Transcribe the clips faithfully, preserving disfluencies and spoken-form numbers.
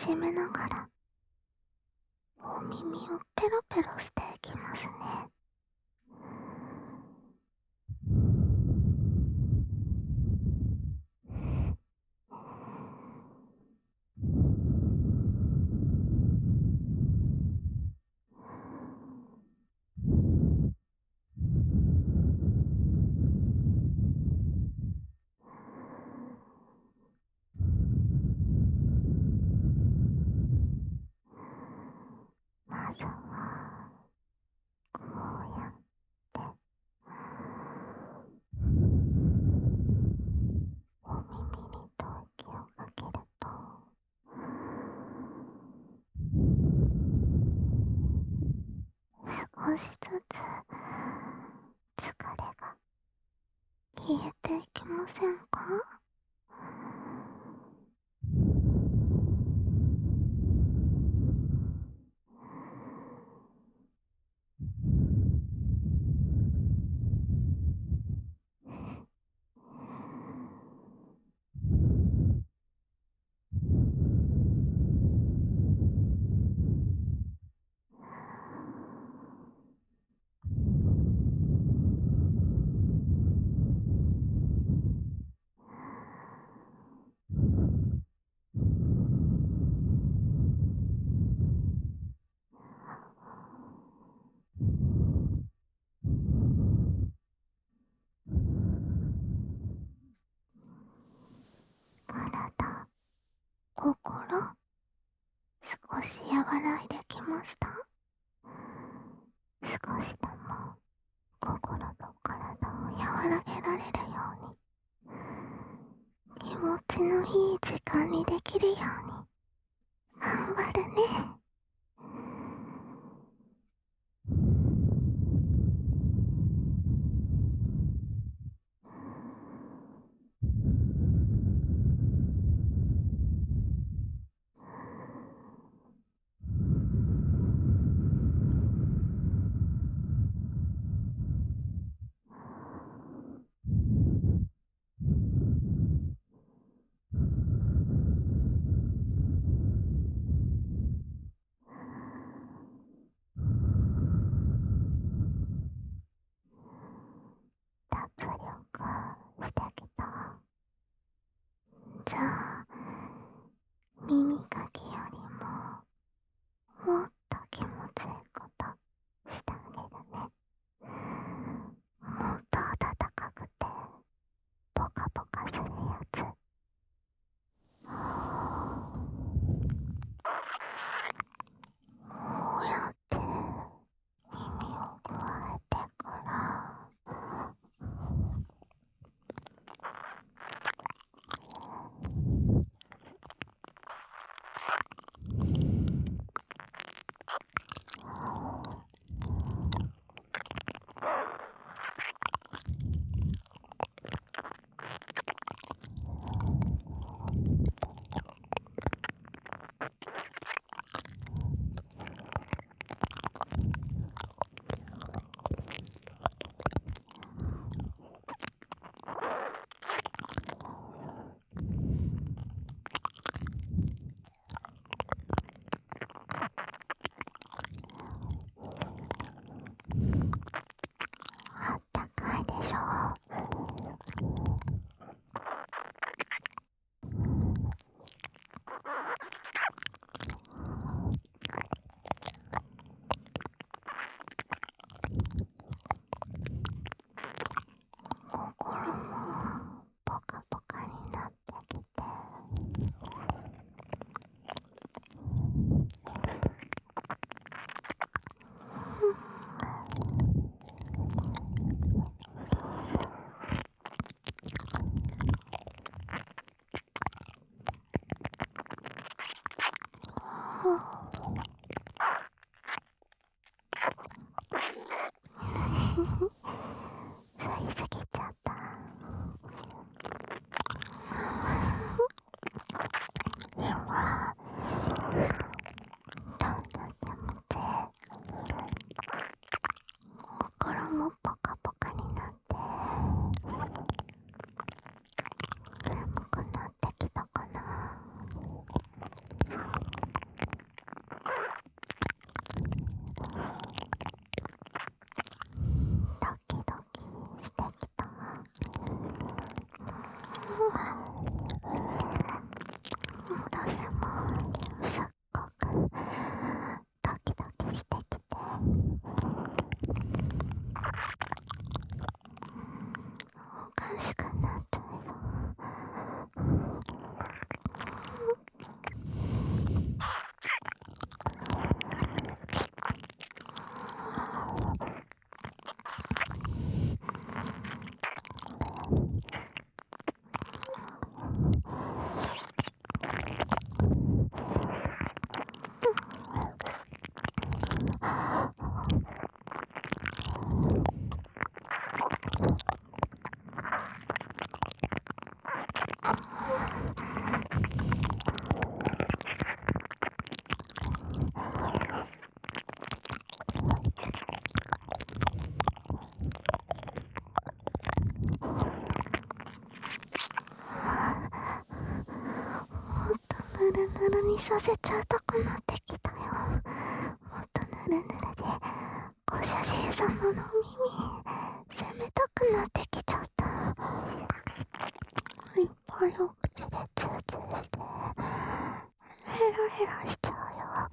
しめながらお耳をペロペロしていきますね。まずはこうやってお耳に吐息をかけると、少しずつ疲れが消えていきませんか？体、心、少し和らいできました？少しでも心と体を和らげられるように、気持ちのいい時間にできるように頑張るね。脱力してきた。じゃあ耳かきよりももっと気持ちいいことしてあげるね。もっと暖かくてポカポカするやつ。こうやって耳をくわえてから私もすっごくドキドキしてきて、おかしくなっちゃうよ。ぬるぬるにさせちゃいたくなってきたよ。もっとぬるぬるでご主人様の耳責めたくなってきちゃった。いっぱいお口でチューチューしてヘラヘラしちゃうよ。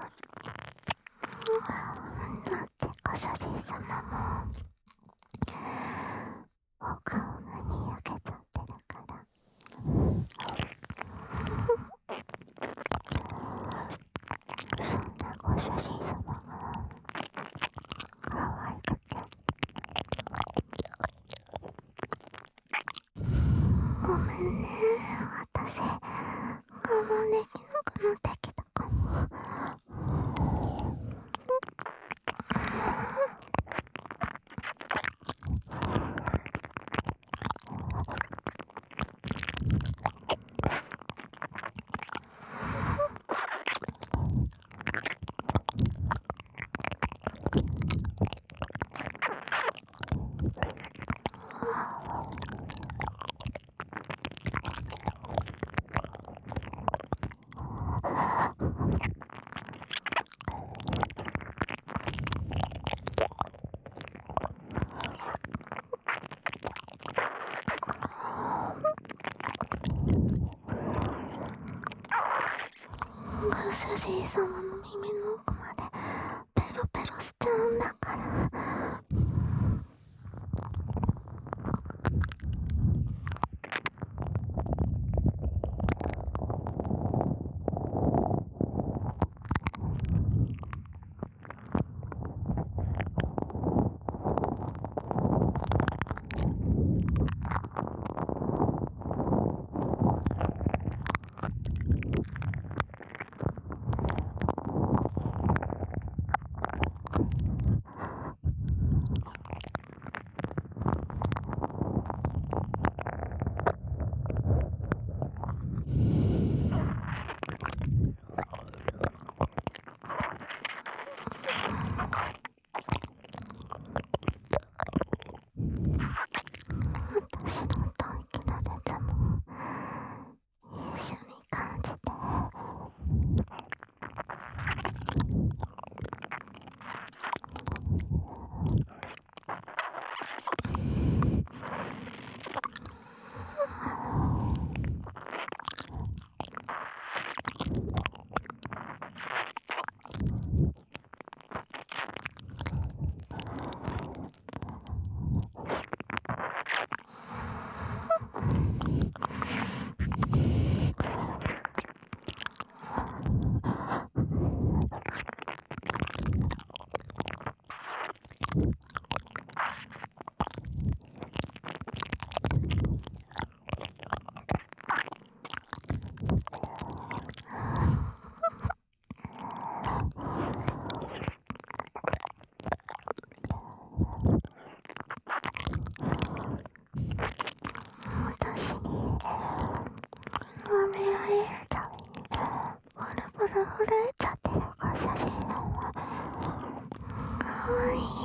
だってご主人様もお顔がにやけちゃってるから。ご主人様が可愛くてごめんね、私我慢できなくなってきたかも。ご主人様の耳の奥までペロペロしちゃうんだから。私の大気な熱も一緒に感じて。舐められるたびにブルブル震えちゃってるご主人様。かわいい。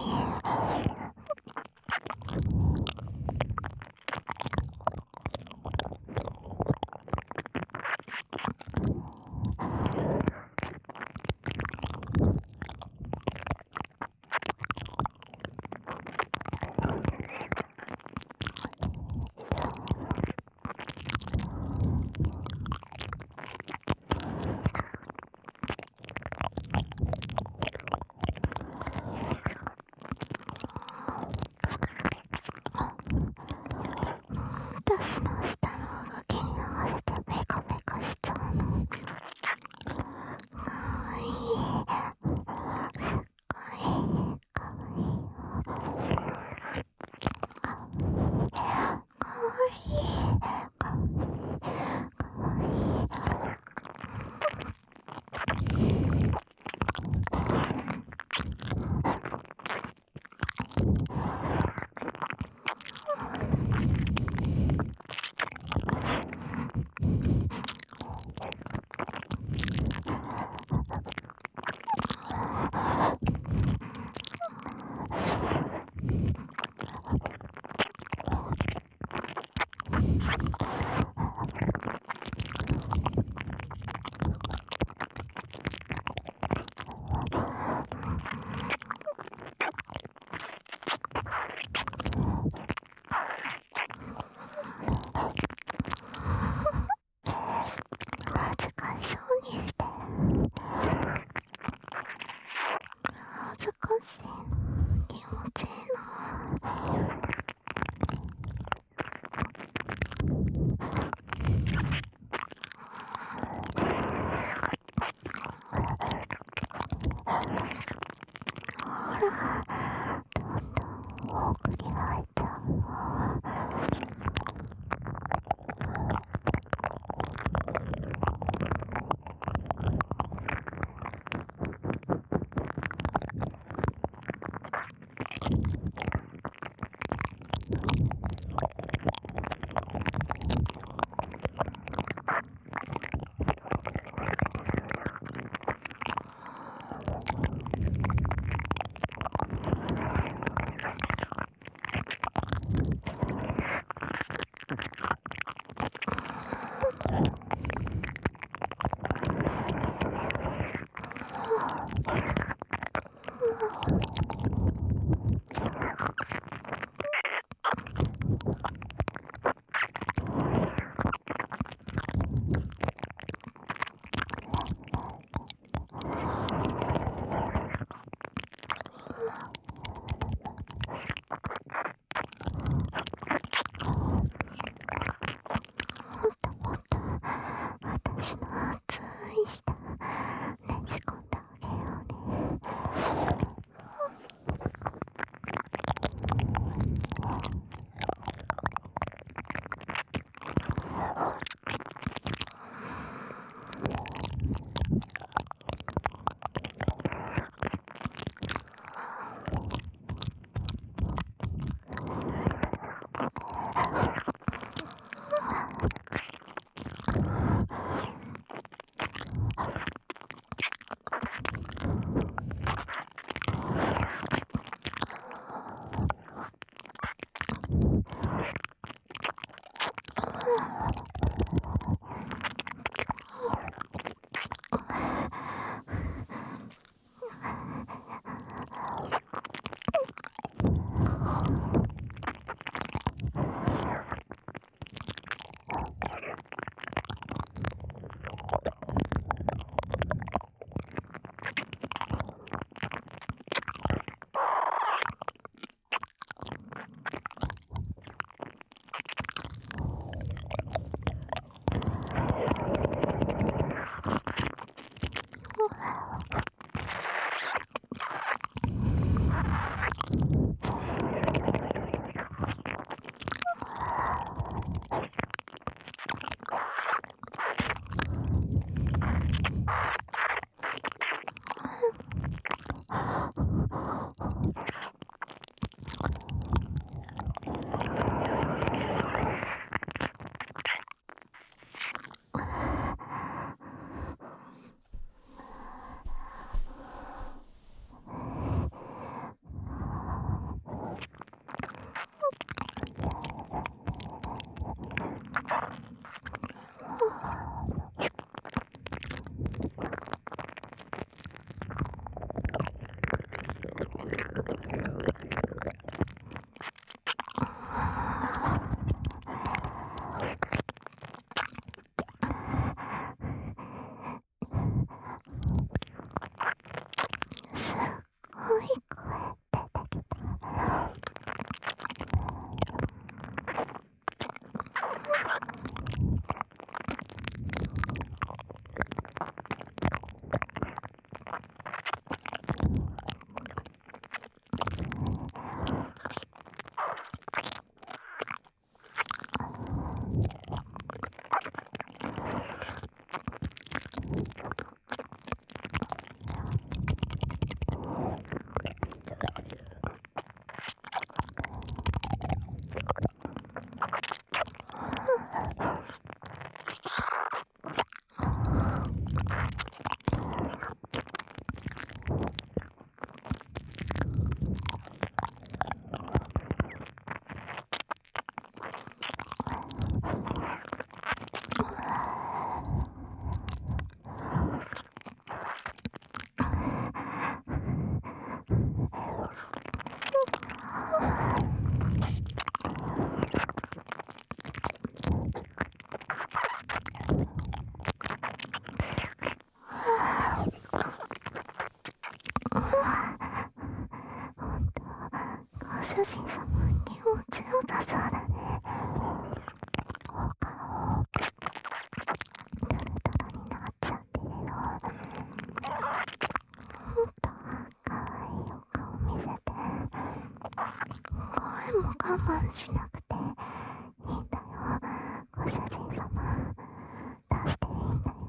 主人様気持ちよさそうだね。お顔ドロドロになっちゃってるよ。もっとかわいいお顔見せて。声も我慢しなくていいんだよ。ご主人様出していいんだよ。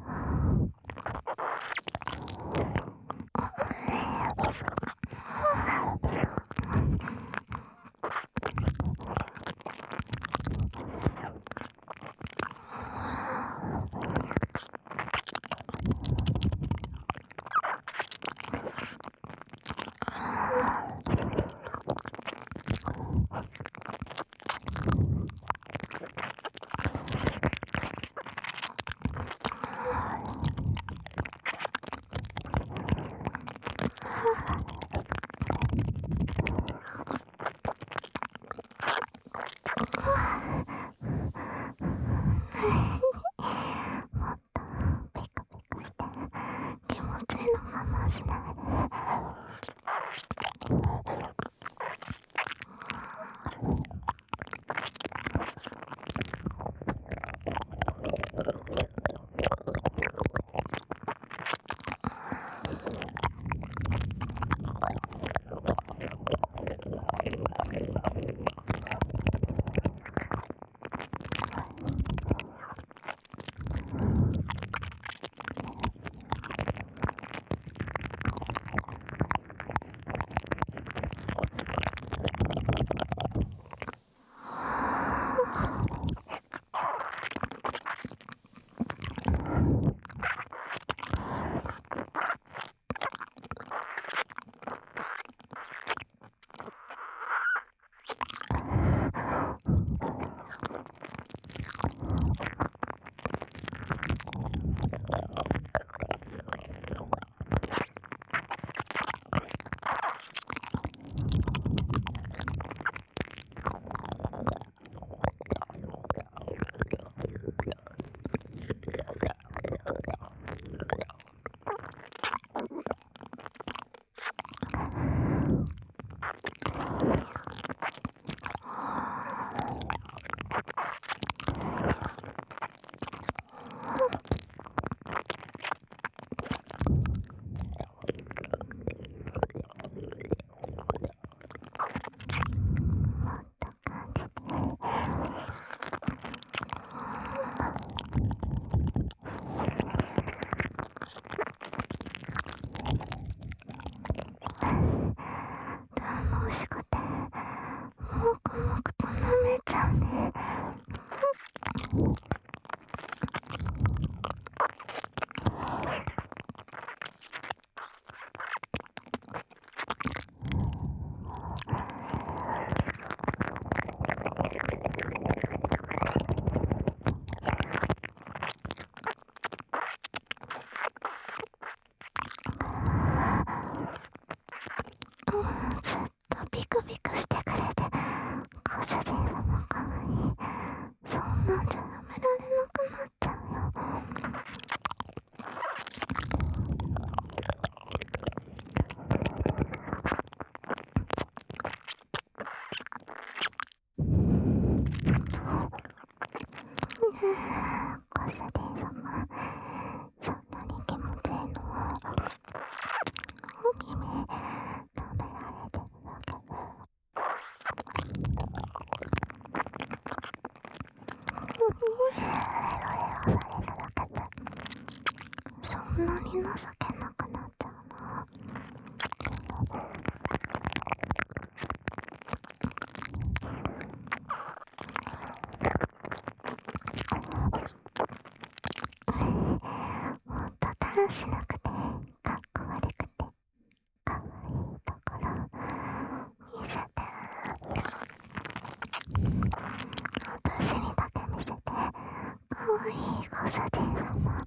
そんなに情けなくなっちゃうな。もっとだらしなくてかっこ悪くてかわいいところ見せて。私にだけ見せて。かわいいご主人様。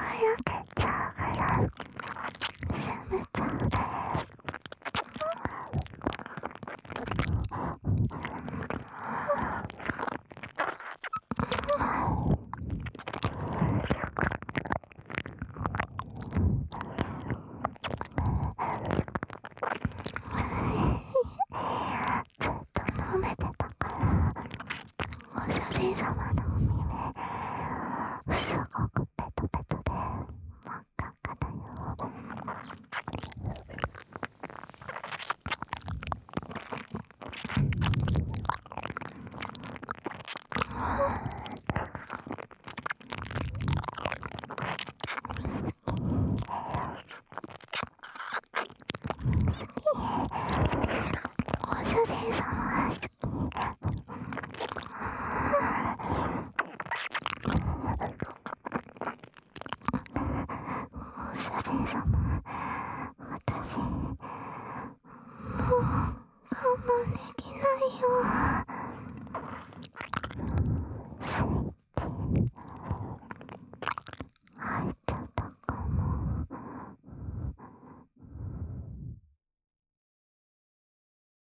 焼けちゃうぐらい攻めちゃうで。ずっと舐めてたからご主人様のお耳すごくペトペトで真っ赤っかだよ。ご主人様好き。ご主人様、私もう我慢できないよ。